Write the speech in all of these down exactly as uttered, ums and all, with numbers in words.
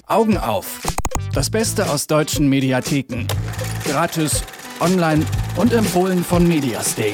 Augen auf. Das Beste aus deutschen Mediatheken. Gratis, online und empfohlen von Mediastake.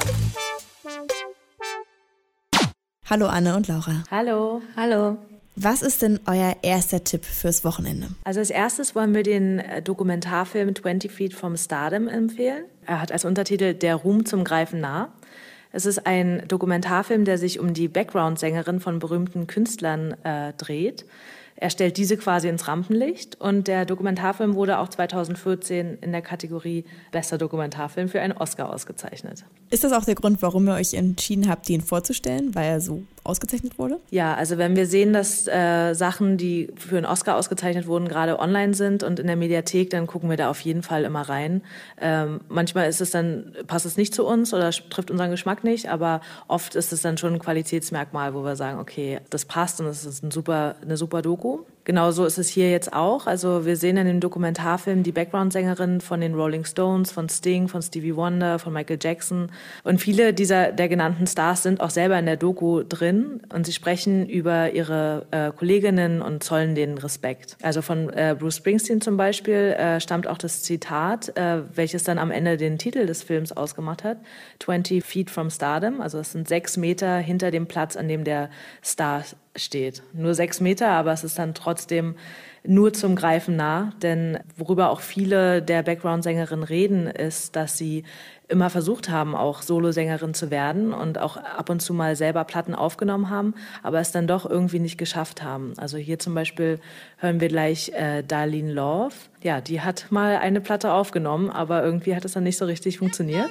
Hallo Anne und Laura. Hallo. Hallo. Was ist denn euer erster Tipp fürs Wochenende? Also als erstes wollen wir den Dokumentarfilm twenty Feet from Stardom empfehlen. Er hat als Untertitel Der Ruhm zum Greifen nah. Es ist ein Dokumentarfilm, der sich um die Background-Sängerin von berühmten Künstlern äh, dreht. Er stellt diese quasi ins Rampenlicht und der Dokumentarfilm wurde auch zwanzig vierzehn in der Kategorie Bester Dokumentarfilm für einen Oscar ausgezeichnet. Ist das auch der Grund, warum ihr euch entschieden habt, ihn vorzustellen, weil er so ausgezeichnet wurde? Ja, also wenn wir sehen, dass äh, Sachen, die für einen Oscar ausgezeichnet wurden, gerade online sind und in der Mediathek, dann gucken wir da auf jeden Fall immer rein. Ähm, manchmal ist es dann, passt es nicht zu uns oder trifft unseren Geschmack nicht, aber oft ist es dann schon ein Qualitätsmerkmal, wo wir sagen, okay, das passt und es ist ein super, eine super Doku. Genauso ist es hier jetzt auch. Also wir sehen in dem Dokumentarfilm die Background-Sängerin von den Rolling Stones, von Sting, von Stevie Wonder, von Michael Jackson. Und viele dieser der genannten Stars sind auch selber in der Doku drin und sie sprechen über ihre äh, Kolleginnen und zollen denen Respekt. Also von äh, Bruce Springsteen zum Beispiel äh, stammt auch das Zitat, äh, welches dann am Ende den Titel des Films ausgemacht hat. twenty Feet from Stardom, also es sind sechs Meter hinter dem Platz, an dem der Star steht. Nur sechs Meter, aber es ist dann trotzdem nur zum Greifen nah. Denn worüber auch viele der Background-Sängerinnen reden, ist, dass sie immer versucht haben, auch Solosängerin zu werden und auch ab und zu mal selber Platten aufgenommen haben, aber es dann doch irgendwie nicht geschafft haben. Also hier zum Beispiel hören wir gleich äh, Darlene Love. Ja, die hat mal eine Platte aufgenommen, aber irgendwie hat es dann nicht so richtig funktioniert.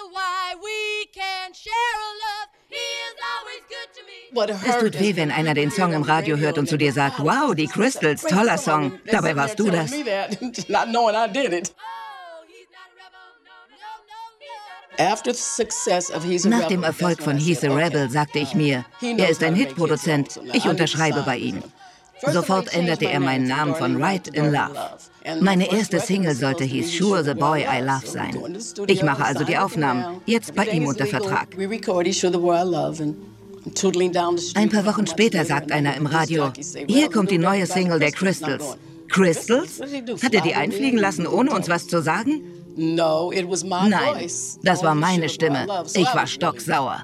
Es tut weh, wenn einer den Song im Radio hört und zu dir sagt, wow, die Crystals, toller Song. Dabei warst du das. Nach dem Erfolg von He's a Rebel sagte ich mir, er ist ein Hitproduzent, ich unterschreibe bei ihm. Sofort änderte er meinen Namen von Right in Love. Meine erste Single sollte He's Sure the Boy I Love sein. Ich mache also die Aufnahmen, jetzt bei ihm unter Vertrag. Ein paar Wochen später sagt einer im Radio, hier kommt die neue Single der Crystals. Crystals? Hat er die einfliegen lassen, ohne uns was zu sagen? Nein, das war meine Stimme. Ich war stocksauer.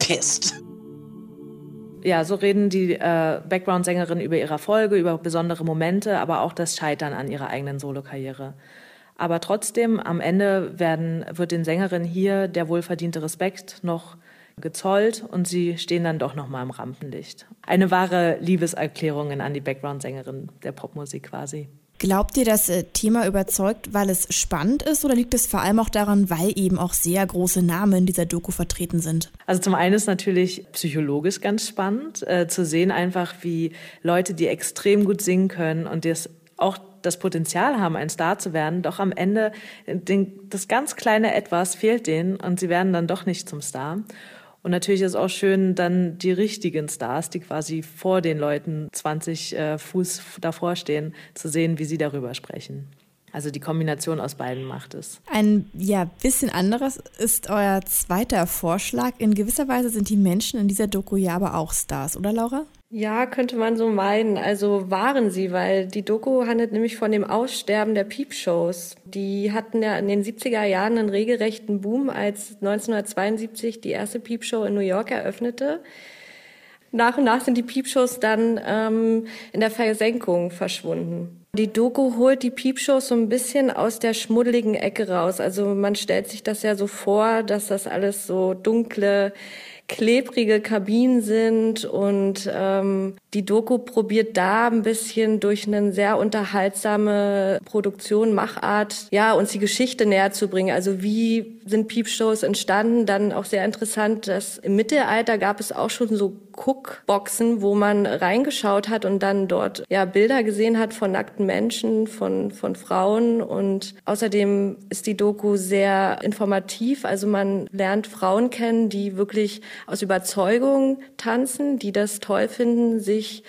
Ja, so reden die äh, Background-Sängerinnen über ihre Erfolge, über besondere Momente, aber auch das Scheitern an ihrer eigenen Solokarriere. Aber trotzdem, am Ende werden, wird den Sängerinnen hier der wohlverdiente Respekt noch gezollt und sie stehen dann doch noch mal im Rampenlicht. Eine wahre Liebeserklärung an die Background-Sängerin der Popmusik quasi. Glaubt ihr, das Thema überzeugt, weil es spannend ist, oder liegt es vor allem auch daran, weil eben auch sehr große Namen in dieser Doku vertreten sind? Also zum einen ist natürlich psychologisch ganz spannend, äh, zu sehen einfach, wie Leute, die extrem gut singen können und das auch das Potenzial haben, ein Star zu werden, doch am Ende den, das ganz kleine Etwas fehlt denen und sie werden dann doch nicht zum Star. Und natürlich ist auch schön, dann die richtigen Stars, die quasi vor den Leuten zwanzig äh, Fuß davor stehen, zu sehen, wie sie darüber sprechen. Also die Kombination aus beiden macht es. Ein ja, bisschen anderes ist euer zweiter Vorschlag. In gewisser Weise sind die Menschen in dieser Doku ja aber auch Stars, oder Laura? Ja, könnte man so meinen. Also waren sie, weil die Doku handelt nämlich von dem Aussterben der Peepshows. Die hatten ja in den siebziger Jahren einen regelrechten Boom, als neunzehnhundertzweiundsiebzig die erste Peepshow in New York eröffnete. Nach und nach sind die Peepshows dann ähm, in der Versenkung verschwunden. Die Doku holt die Peepshows so ein bisschen aus der schmuddeligen Ecke raus. Also man stellt sich das ja so vor, dass das alles so dunkle, klebrige Kabinen sind und ähm, die Doku probiert da ein bisschen durch eine sehr unterhaltsame Produktion, Machart, ja, uns die Geschichte näher zu bringen. Also wie sind Peepshows entstanden? Dann auch sehr interessant, dass im Mittelalter gab es auch schon so Cookboxen, wo man reingeschaut hat und dann dort ja Bilder gesehen hat von nackten Menschen, von von Frauen, und außerdem ist die Doku sehr informativ. Also man lernt Frauen kennen, die wirklich aus Überzeugung tanzen, die das toll finden, sich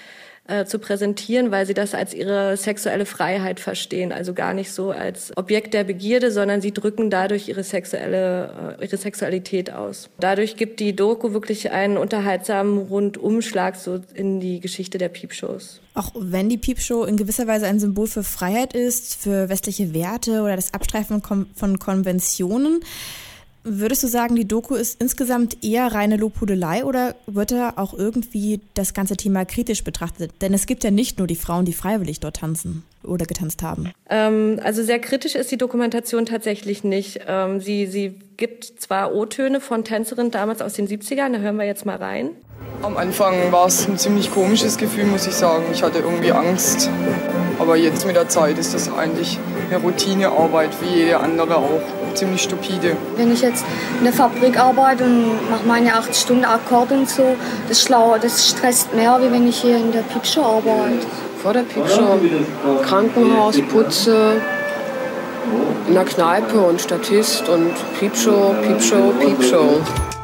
äh, zu präsentieren, weil sie das als ihre sexuelle Freiheit verstehen, also gar nicht so als Objekt der Begierde, sondern sie drücken dadurch ihre sexuelle, äh, ihre Sexualität aus. Dadurch gibt die Doku wirklich einen unterhaltsamen Rundumschlag so in die Geschichte der Piepshows. Auch wenn die Piepshow in gewisser Weise ein Symbol für Freiheit ist, für westliche Werte oder das Abstreifen von Konventionen, würdest du sagen, die Doku ist insgesamt eher reine Lobhudelei oder wird da auch irgendwie das ganze Thema kritisch betrachtet? Denn es gibt ja nicht nur die Frauen, die freiwillig dort tanzen oder getanzt haben. Ähm, also sehr kritisch ist die Dokumentation tatsächlich nicht. Ähm, sie, sie gibt zwar O-Töne von Tänzerinnen damals aus den siebzigern, da hören wir jetzt mal rein. Am Anfang war es ein ziemlich komisches Gefühl, muss ich sagen. Ich hatte irgendwie Angst. Aber jetzt mit der Zeit ist das eigentlich eine Routinearbeit, wie jede andere auch. Ziemlich stupide. Wenn ich jetzt in der Fabrik arbeite und mache meine acht Stunden Akkord und so, das, schlau, das stresst mehr, wie wenn ich hier in der Piepshow arbeite. Vor der Piepshow, Krankenhaus, Putze, in der Kneipe und Statist und Piepshow, Piepshow, Piepshow.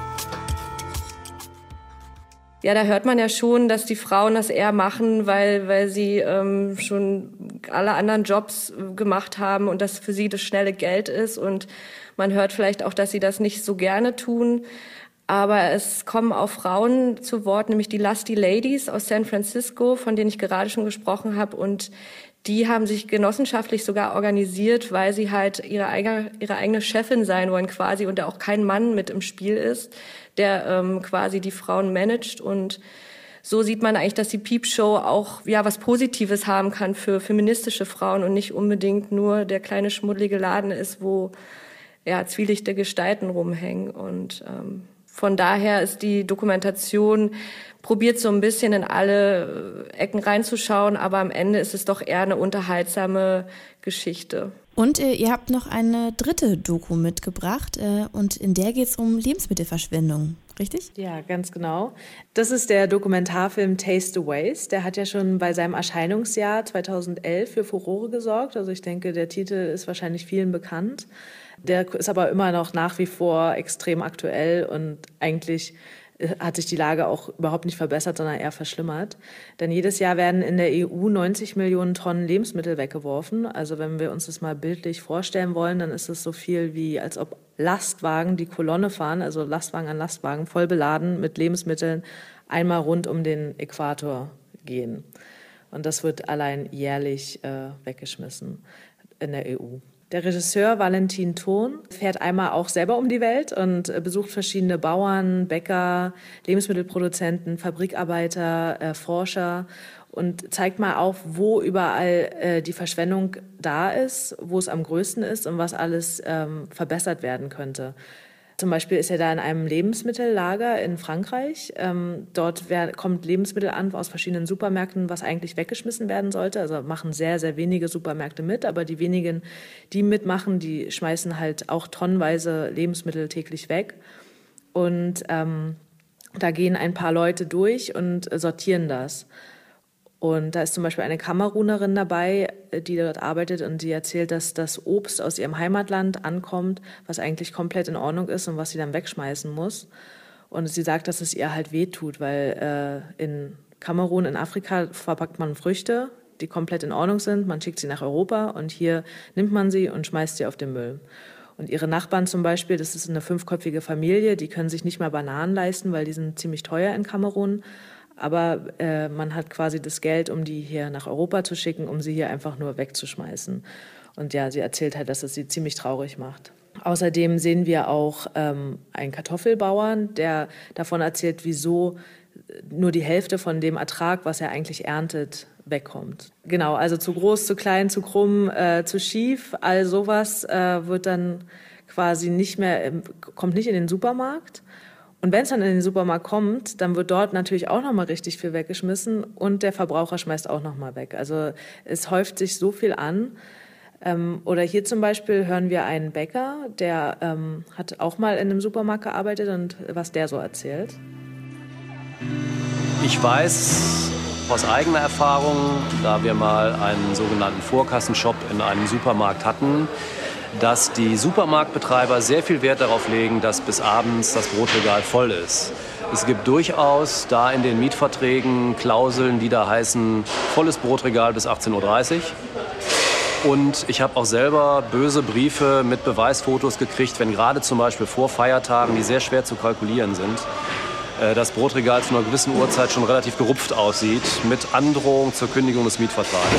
Ja, da hört man ja schon, dass die Frauen das eher machen, weil, weil sie ähm, schon alle anderen Jobs gemacht haben und das für sie das schnelle Geld ist. Und man hört vielleicht auch, dass sie das nicht so gerne tun. Aber es kommen auch Frauen zu Wort, nämlich die Lusty Ladies aus San Francisco, von denen ich gerade schon gesprochen habe. Und die haben sich genossenschaftlich sogar organisiert, weil sie halt ihre eigene, ihre eigene Chefin sein wollen quasi und da auch kein Mann mit im Spiel ist, der ähm, quasi die Frauen managt. Und so sieht man eigentlich, dass die Piepshow auch ja was Positives haben kann für feministische Frauen und nicht unbedingt nur der kleine schmuddelige Laden ist, wo ja zwielichte Gestalten rumhängen. Und ähm, von daher ist die Dokumentation probiert so ein bisschen in alle Ecken reinzuschauen, aber am Ende ist es doch eher eine unterhaltsame Geschichte. Und äh, ihr habt noch eine dritte Doku mitgebracht äh, und in der geht es um Lebensmittelverschwendung, richtig? Ja, ganz genau. Das ist der Dokumentarfilm Taste the Waste. Der hat ja schon bei seinem Erscheinungsjahr zweitausendelf für Furore gesorgt. Also ich denke, der Titel ist wahrscheinlich vielen bekannt. Der ist aber immer noch nach wie vor extrem aktuell und eigentlich hat sich die Lage auch überhaupt nicht verbessert, sondern eher verschlimmert. Denn jedes Jahr werden in der E U neunzig Millionen Tonnen Lebensmittel weggeworfen. Also wenn wir uns das mal bildlich vorstellen wollen, dann ist es so viel wie, als ob Lastwagen die Kolonne fahren, also Lastwagen an Lastwagen, voll beladen mit Lebensmitteln, einmal rund um den Äquator gehen. Und das wird allein jährlich äh, weggeschmissen in der E U. Der Regisseur Valentin Thurn fährt einmal auch selber um die Welt und besucht verschiedene Bauern, Bäcker, Lebensmittelproduzenten, Fabrikarbeiter, äh, Forscher und zeigt mal auf, wo überall äh, die Verschwendung da ist, wo es am größten ist und was alles ähm, verbessert werden könnte. Zum Beispiel ist er da in einem Lebensmittellager in Frankreich. Ähm, dort wer, kommt Lebensmittel an aus verschiedenen Supermärkten, was eigentlich weggeschmissen werden sollte. Also machen sehr, sehr wenige Supermärkte mit, aber die wenigen, die mitmachen, die schmeißen halt auch tonnenweise Lebensmittel täglich weg. Und ähm, da gehen ein paar Leute durch und sortieren das. Und da ist zum Beispiel eine Kamerunerin dabei, die dort arbeitet und die erzählt, dass das Obst aus ihrem Heimatland ankommt, was eigentlich komplett in Ordnung ist und was sie dann wegschmeißen muss. Und sie sagt, dass es ihr halt wehtut, weil äh, in Kamerun, in Afrika verpackt man Früchte, die komplett in Ordnung sind, man schickt sie nach Europa und hier nimmt man sie und schmeißt sie auf den Müll. Und ihre Nachbarn zum Beispiel, das ist eine fünfköpfige Familie, die können sich nicht mal Bananen leisten, weil die sind ziemlich teuer in Kamerun. Aber äh, man hat quasi das Geld, um die hier nach Europa zu schicken, um sie hier einfach nur wegzuschmeißen. Und ja, sie erzählt halt, dass es sie ziemlich traurig macht. Außerdem sehen wir auch ähm, einen Kartoffelbauern, der davon erzählt, wieso nur die Hälfte von dem Ertrag, was er eigentlich erntet, wegkommt. Genau, also zu groß, zu klein, zu krumm, äh, zu schief, all sowas äh, wird dann quasi nicht mehr, kommt nicht in den Supermarkt. Und wenn es dann in den Supermarkt kommt, dann wird dort natürlich auch nochmal richtig viel weggeschmissen und der Verbraucher schmeißt auch nochmal weg. Also es häuft sich so viel an. Ähm, oder hier zum Beispiel hören wir einen Bäcker, der ähm, hat auch mal in einem Supermarkt gearbeitet und was der so erzählt. Ich weiß aus eigener Erfahrung, da wir mal einen sogenannten Vorkassenshop in einem Supermarkt hatten, dass die Supermarktbetreiber sehr viel Wert darauf legen, dass bis abends das Brotregal voll ist. Es gibt durchaus da in den Mietverträgen Klauseln, die da heißen, volles Brotregal bis achtzehn Uhr dreißig. Und ich habe auch selber böse Briefe mit Beweisfotos gekriegt, wenn gerade zum Beispiel vor Feiertagen, die sehr schwer zu kalkulieren sind, das Brotregal zu einer gewissen Uhrzeit schon relativ gerupft aussieht, mit Androhung zur Kündigung des Mietvertrages.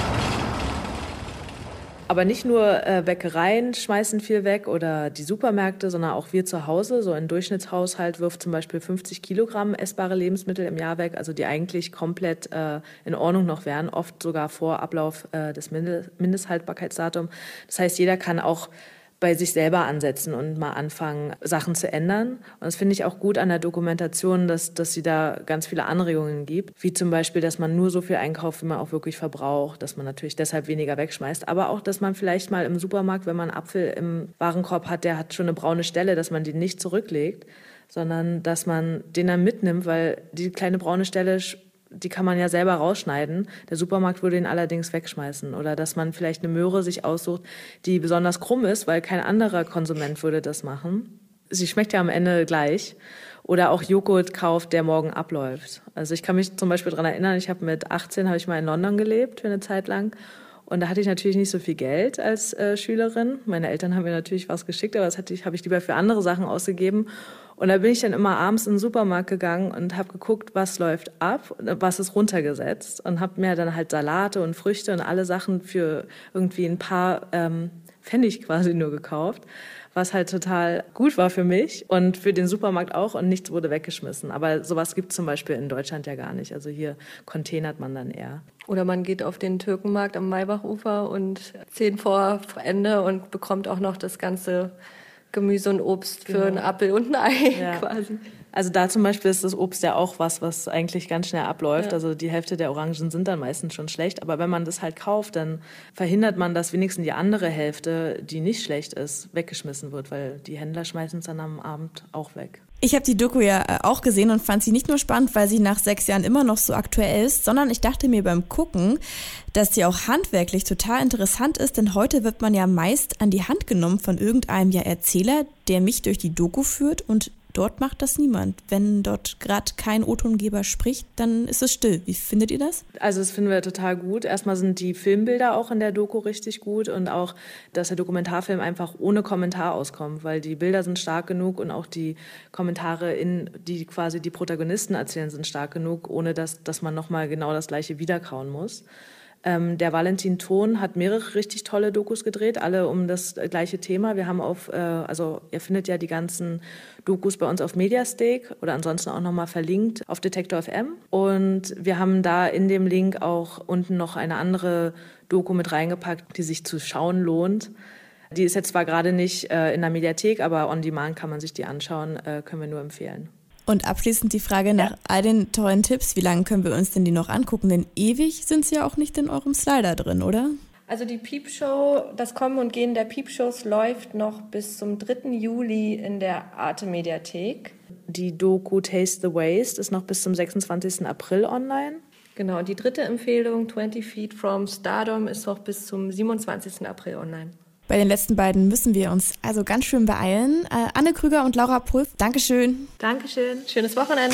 Aber nicht nur äh, Bäckereien schmeißen viel weg oder die Supermärkte, sondern auch wir zu Hause. So ein Durchschnittshaushalt wirft zum Beispiel fünfzig Kilogramm essbare Lebensmittel im Jahr weg, also die eigentlich komplett äh, in Ordnung noch wären, oft sogar vor Ablauf äh, des Mindesthaltbarkeitsdatums. Das heißt, jeder kann auch bei sich selber ansetzen und mal anfangen, Sachen zu ändern. Und das finde ich auch gut an der Dokumentation, dass, dass sie da ganz viele Anregungen gibt, wie zum Beispiel, dass man nur so viel einkauft, wie man auch wirklich verbraucht, dass man natürlich deshalb weniger wegschmeißt, aber auch, dass man vielleicht mal im Supermarkt, wenn man einen Apfel im Warenkorb hat, der hat schon eine braune Stelle, dass man den nicht zurücklegt, sondern dass man den dann mitnimmt, weil die kleine braune Stelle, die kann man ja selber rausschneiden. Der Supermarkt würde ihn allerdings wegschmeißen. Oder dass man vielleicht eine Möhre sich aussucht, die besonders krumm ist, weil kein anderer Konsument würde das machen. Sie schmeckt ja am Ende gleich. Oder auch Joghurt kauft, der morgen abläuft. Also ich kann mich zum Beispiel daran erinnern, ich habe mit achtzehn habe ich mal in London gelebt für eine Zeit lang. Und da hatte ich natürlich nicht so viel Geld als äh, Schülerin. Meine Eltern haben mir natürlich was geschickt, aber das hatte ich, habe ich lieber für andere Sachen ausgegeben. Und da bin ich dann immer abends in den Supermarkt gegangen und habe geguckt, was läuft ab, was ist runtergesetzt. Und habe mir dann halt Salate und Früchte und alle Sachen für irgendwie ein paar ähm, Pfennig quasi nur gekauft, was halt total gut war für mich und für den Supermarkt auch und nichts wurde weggeschmissen. Aber sowas gibt es zum Beispiel in Deutschland ja gar nicht. Also hier containert man dann eher. Oder man geht auf den Türkenmarkt am Maybachufer und zehn vor Ende und bekommt auch noch das ganze Gemüse und Obst für genau. einen Apfel und ein Ei ja. quasi. Also da zum Beispiel ist das Obst ja auch was, was eigentlich ganz schnell abläuft. Ja. Also die Hälfte der Orangen sind dann meistens schon schlecht. Aber wenn man das halt kauft, dann verhindert man, dass wenigstens die andere Hälfte, die nicht schlecht ist, weggeschmissen wird. Weil die Händler schmeißen es dann am Abend auch weg. Ich habe die Doku ja auch gesehen und fand sie nicht nur spannend, weil sie nach sechs Jahren immer noch so aktuell ist, sondern ich dachte mir beim Gucken, dass sie auch handwerklich total interessant ist, denn heute wird man ja meist an die Hand genommen von irgendeinem ja Erzähler, der mich durch die Doku führt und dort macht das niemand. Wenn dort gerade kein O-Tongeber spricht, dann ist es still. Wie findet ihr das? Also das finden wir total gut. Erstmal sind die Filmbilder auch in der Doku richtig gut und auch, dass der Dokumentarfilm einfach ohne Kommentar auskommt, weil die Bilder sind stark genug und auch die Kommentare, in, die quasi die Protagonisten erzählen, sind stark genug, ohne dass, dass man nochmal genau das Gleiche wiederkauen muss. Ähm, der Valentin Thon hat mehrere richtig tolle Dokus gedreht, alle um das gleiche Thema. Wir haben auf, äh, also ihr findet ja die ganzen Dokus bei uns auf Mediasteak oder ansonsten auch nochmal verlinkt auf Detektor F M. Und wir haben da in dem Link auch unten noch eine andere Doku mit reingepackt, die sich zu schauen lohnt. Die ist jetzt zwar gerade nicht äh, in der Mediathek, aber on demand kann man sich die anschauen, äh, können wir nur empfehlen. Und abschließend die Frage nach ja. all den tollen Tipps, wie lange können wir uns denn die noch angucken? Denn ewig sind sie ja auch nicht in eurem Slider drin, oder? Also die Piepshow, das Kommen und Gehen der Piepshows läuft noch bis zum dritten Juli in der Arte-Mediathek. Die Doku Taste the Waste ist noch bis zum sechsundzwanzigsten April online. Genau, und die dritte Empfehlung, twenty Feet from Stardom, ist noch bis zum siebenundzwanzigsten April online. Bei den letzten beiden müssen wir uns also ganz schön beeilen. Äh, Anne Krüger und Laura Pulf, Dankeschön. Dankeschön. Schönes Wochenende.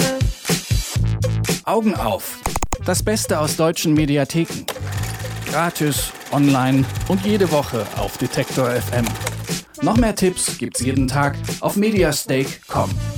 Augen auf. Das Beste aus deutschen Mediatheken. Gratis, online und jede Woche auf Detektor F M. Noch mehr Tipps gibt's jeden Tag auf mediastake punkt com.